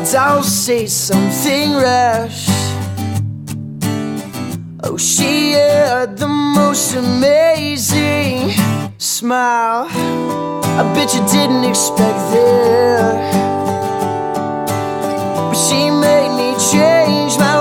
I'll say something rash. Oh, she had the most amazing smile. I bet you didn't expect that, but she made me change my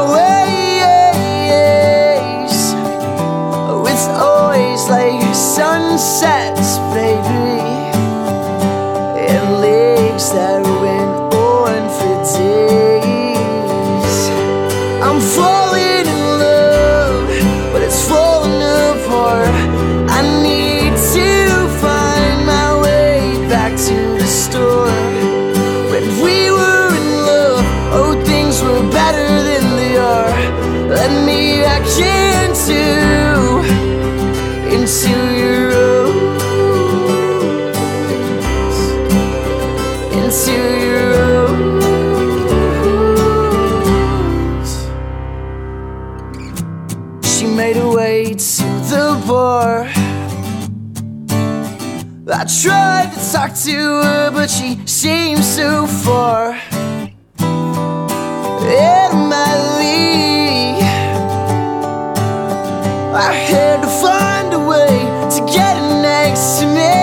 ways. Oh, it's always like sunsets, baby, and legs that went on for days. I'm falling in love, but it's falling apart. I need to find my way back to the store. When we were in love, oh, things were better than they are. Let me back into your rose, into your rose. She made her way to the bar. I tried to talk to her, but she seemed so far out of my league. I had to find a way to get her next to me.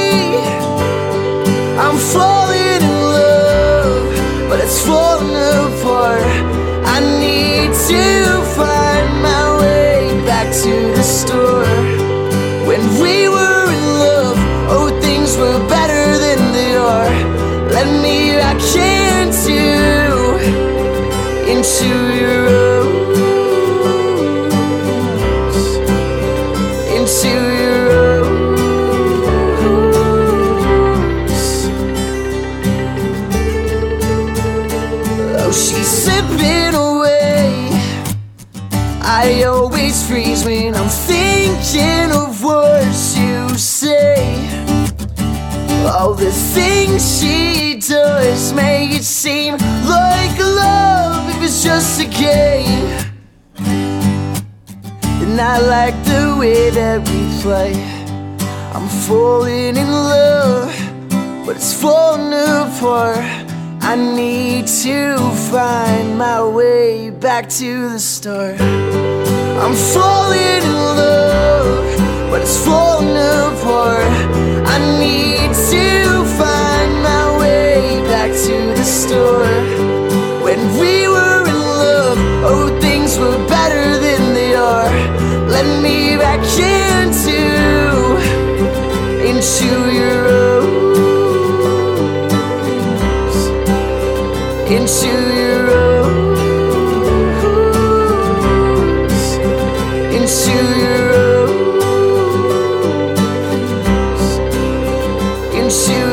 I'm falling in love, but it's falling apart. I need to find my way back to the store. When we were in love, oh, things were better than they are. Let me back into your rose, into your rose. Oh, she's slipping away. I always freeze when I'm thinking of what you say. All the things she does make it seem like love if it's just a game. And I like the way that we play. I'm falling in love, but it's falling apart. I need to find my way back to the start. I'm falling in love, but it's falling apart. I need to find my way back to the store. When we were in love, oh, things were better than they are. Let me back into your rose, into your rose, into your rose, into